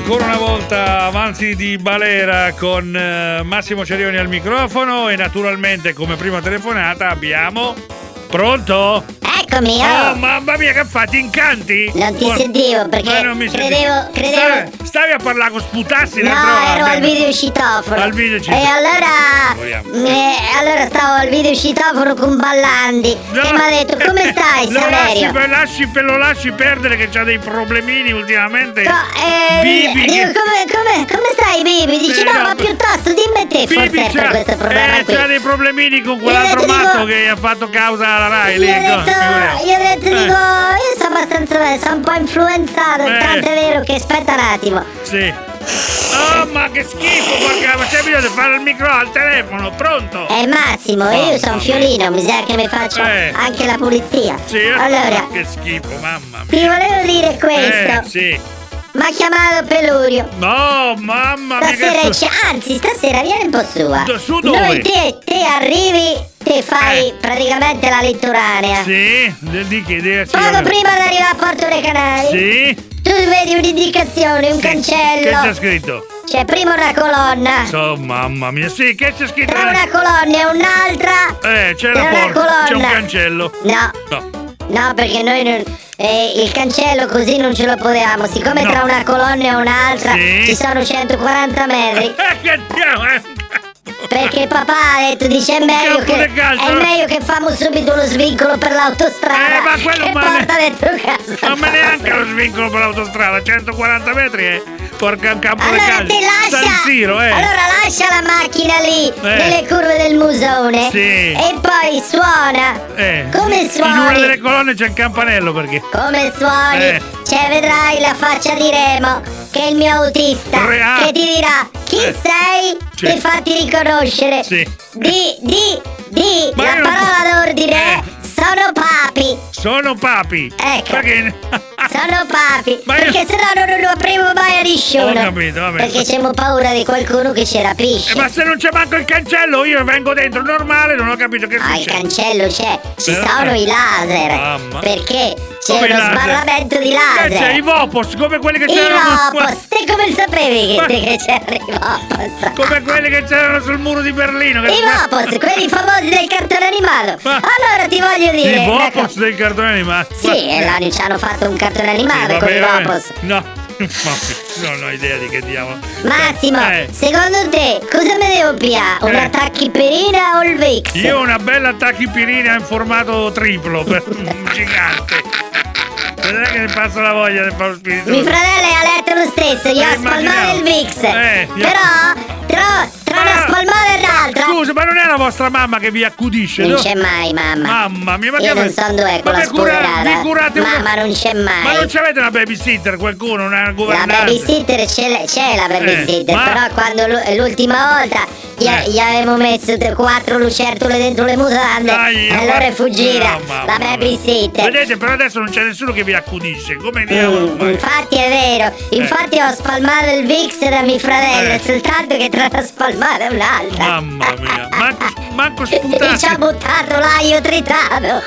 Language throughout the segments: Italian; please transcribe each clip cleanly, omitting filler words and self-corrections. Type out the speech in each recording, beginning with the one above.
ancora una volta avanti di balera con Massimo Cerioni al microfono e naturalmente come prima telefonata abbiamo... Pronto? Eccomi, oh mamma mia, che fatti incanti? Non ti sentivo perché credevo... Stavi a parlare con Sputassi? No, ero al videocitofono. Al videocitofono. E allora stavo al videocitofono con Ballandi e mi ha detto come stai Saverio? Lo lasci perdere che c'ha dei problemini ultimamente. Bibi come stai Bibi? Dici no, ma piuttosto dimmi te Bibi forse per questo problema qui. C'ha dei problemini con quell'altro matto che ha fatto causa alla Rai. Io ho detto, io sto abbastanza bene, sono un po' influenzato, tanto è vero che aspetta un attimo. Sì. Oh, ma che schifo, porca, ma c'è bisogno di fare il micro al telefono, pronto? Massimo, io sono Fiolino, mi sa che mi faccio anche la pulizia. Sì, allora, che schifo, mamma mia. Ti volevo dire questo. Sì. Mi ha chiamato Pelurio. No, mamma mia. Stasera vieni un po' su. Su dove? Noi te arrivi, te fai praticamente la littoranea. Sì, di che? Poco prima di arrivare a Porto dei Canali. Sì. Tu vedi un'indicazione, un cancello. Che c'è scritto? C'è prima una colonna. Mamma mia, sì, che c'è scritto? Tra una colonna e un'altra. C'è la porta, c'è un cancello. No, perché noi non, il cancello così non ce lo potevamo. Siccome tra una colonna e un'altra ci sono 140 metri. Perché papà ha detto, dice è meglio che famo subito lo svincolo per l'autostrada ma quello e porta dentro casa. Non me neanche lo svincolo per l'autostrada, 140 metri porca un campo di calcio. San Siro, Allora lascia la macchina lì nelle curve del musone e poi suona. Come suoni? In una delle colonne c'è il campanello perché. Come suoni? Vedrai la faccia di Remo, che è il mio autista, che ti dirà chi sei per farti riconoscere. Di la parola d'ordine sono papi. Sono papi. Ecco. Sono papi. Perché sennò non lo apriamo mai a nessuno. Ho capito, vabbè. Perché c'è paura di qualcuno che ci rapisce. Ma se non c'è manco il cancello, io vengo dentro normale, non ho capito che succede. Il cancello c'è, ci sono i laser. Perché c'è uno sbarramento di laser. I Vopos, come quelli che c'erano. I Vopos, te come sapevi che c'erano i Vopos? Come quelli che c'erano sul muro di Berlino. I Vopos, quelli famosi del cartone animato. Allora ti voglio dire. I Vopos del cartone animato. Sì, l'anno ci hanno fatto un cartone animato con i Vopos. No. Non ho idea di che diavolo. Massimo, secondo te cosa me devo pigliare? Una tachipirina o il Vicks? Io una bella tachipirina in formato triplo per un gigante. Non è che mi passa la voglia di fare lo spirito. Mio fratello ha letto lo stesso, io ho spalmato il Vicks. Però tra una spalmata e l'altra. Scusa, ma non è la vostra mamma che vi accudisce? Non c'è mai mamma. Mamma mia, ma io non so dove è quella spoderata. Mamma non c'è mai. Ma non c'avete una babysitter, qualcuno, una governante? La babysitter c'è la babysitter, però quando l'ultima volta gli avevo messo 4 lucertole dentro le mutande e allora è fuggita la babysitter. Vedete, però adesso non c'è nessuno che vi accudisce. Come diavolo? Infatti è vero. Infatti ho spalmato il Vicks da mio fratello, soltanto che tra una spalmata e un'altra. Mamma mia, manco sputato. E ci ha buttato l'aglio tritato.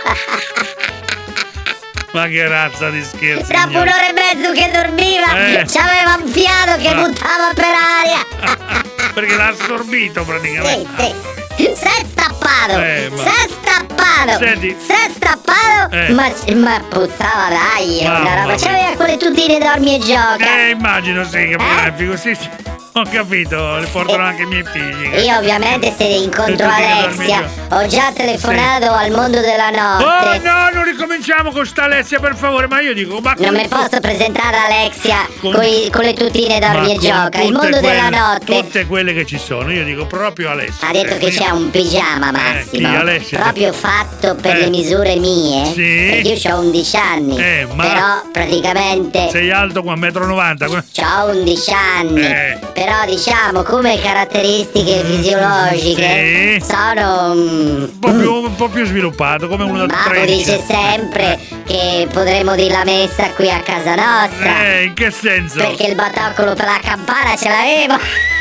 Ma che razza di scherzi. Dopo un'ora e mezzo che dormiva c'aveva un fiato che buttava per aria. Perché l'ha assorbito praticamente. Sì. Si è stappato. Senti. Si è stappato. Ma puzzava d'aglio. C'aveva quelle tutine dormi e gioca. Immagino sì, che poi sì. Ho capito, le portano anche i miei figli. Io ovviamente se incontro Alessia ho già telefonato al mondo della notte. Oh no, non ricominciamo con sta Alessia per favore, ma io dico non mi posso presentare Alessia con le tutine dormi e gioca. Il mondo della notte. Tutte quelle che ci sono, io dico proprio Alessia. Ha detto che c'è un pigiama Massimo proprio fatto per le misure mie. Perché io ho 11 anni. Però praticamente sei alto qua 1,90 m. C'ho 11 anni. Però diciamo come caratteristiche fisiologiche sono un po' più sviluppato, come uno da 13. Babbo dice sempre che potremmo dirla messa qui a casa nostra. In che senso? Perché il batoccolo per la campana ce l'avevo.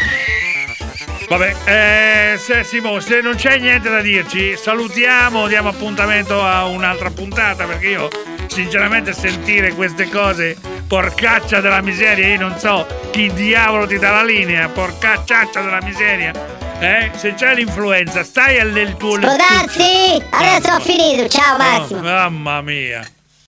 Vabbè, Simo, se non c'è niente da dirci, salutiamo, diamo appuntamento a un'altra puntata, perché io sinceramente sentire queste cose, porcaccia della miseria, io non so chi diavolo ti dà la linea, porcaccia della miseria. Se c'è l'influenza, stai al tuo... Scusate, adesso ho finito, ciao Massimo. Mamma mia.